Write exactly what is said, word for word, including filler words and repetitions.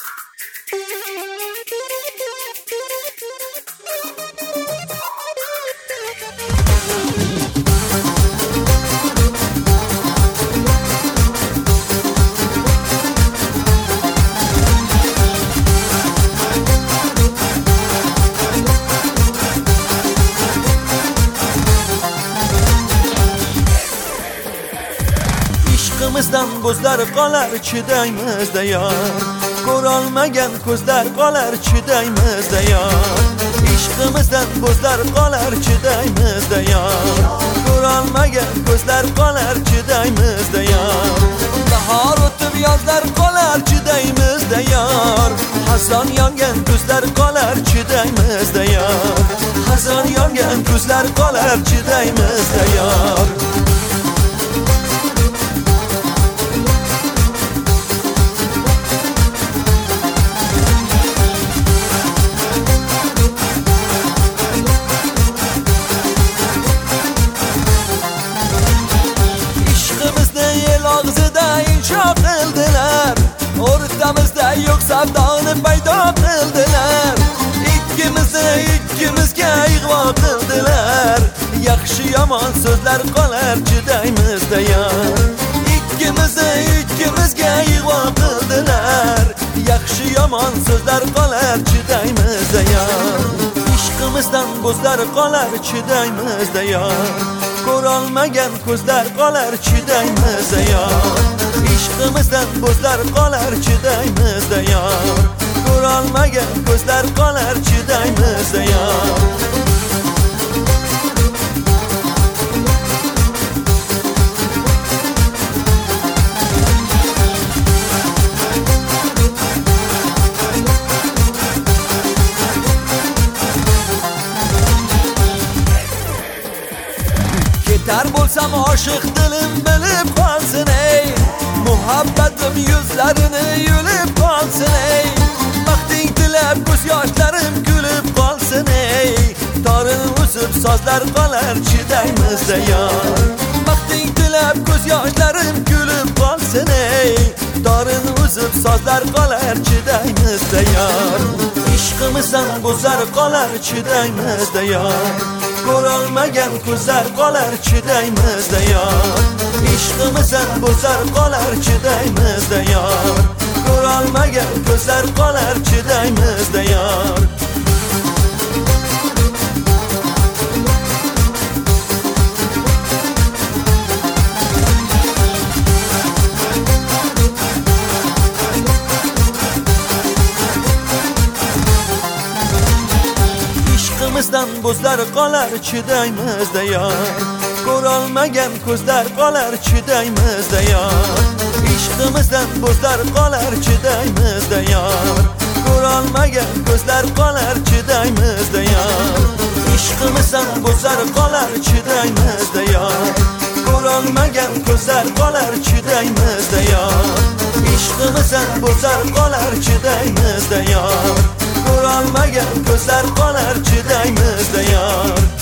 Ishqimizdan ko'zlar qolar chidaymizda yor, ko'rolmagan ko'zlar qolar chidaymizda yor. Ishqimizdan ko'zlar qolar chidaymizda yor, ko'rolmagan ko'zlar qolar chidaymizda yor. Bahor o'tib yozlar qolar chidaymizda yor, hazon yongan ko'zlar qolar chidaymizda yor, hazon yongan ko'zlar qolar chidaymizda yor. O'rtamizda yo'q savdoni paydo qildilar, ikkimizni ikkimizga ig'vo qildilar. Yaxshi yomon so'zlar qolar chidaymizda yor, ikkimizni ikkimizga ig'vo qildilar. Yaxshi yomon so'zlar qolar chidaymizda yor. Ishqimizdan ko'zlar qolar chidaymizda yor, ko'rolmagan ko'zlar qolar chidaymizda yor. Ishqimizdan ko'zlar qolar chidaymizda yor, ko'rolmagan ko'zlar qolar chidaymizda yor. Ketar bo'lsam oshiq dilim bilib qolsin ey, muhabbatim yuzlarini yulib qolsin ey. Baxting tilab ko'z yoshlarim kulib qolsin ey, torin uzib sozlar qolar chidaymizda yor. Baxting tilab ko'z yoshlarim kulib qolsin ey, torin uzib sozlar qolar chidaymizda yor. Ishqimizdan ko'zlar qolar chidaymizda yor, ko'rolmagan ko'zlar qolar chidaymizda yor. Ishqimizdan ko'zlar qolar chidaymizda yor, ko'rolmagan ko'zlar qolar chidaymizda yor. Ishqimizdan ko'zlar qolar chidaymizda yor, ko'rolmagan ko'zlar qolar chidaymizda yor. Ishqimizdan ko'zlar qolar chidaymizda yor, ko'rolmagan ko'zlar qolar chidaymizda yor. Ishqimizdan ko'zlar qolar chidaymizda yor, ko'rolmagan ko'zlar qolar chidaymizda yor. Ishqimizdan ko'zlar qolar chidaymizda yor, ko'rolmagan ko'zlar qolar chidaymizda yor.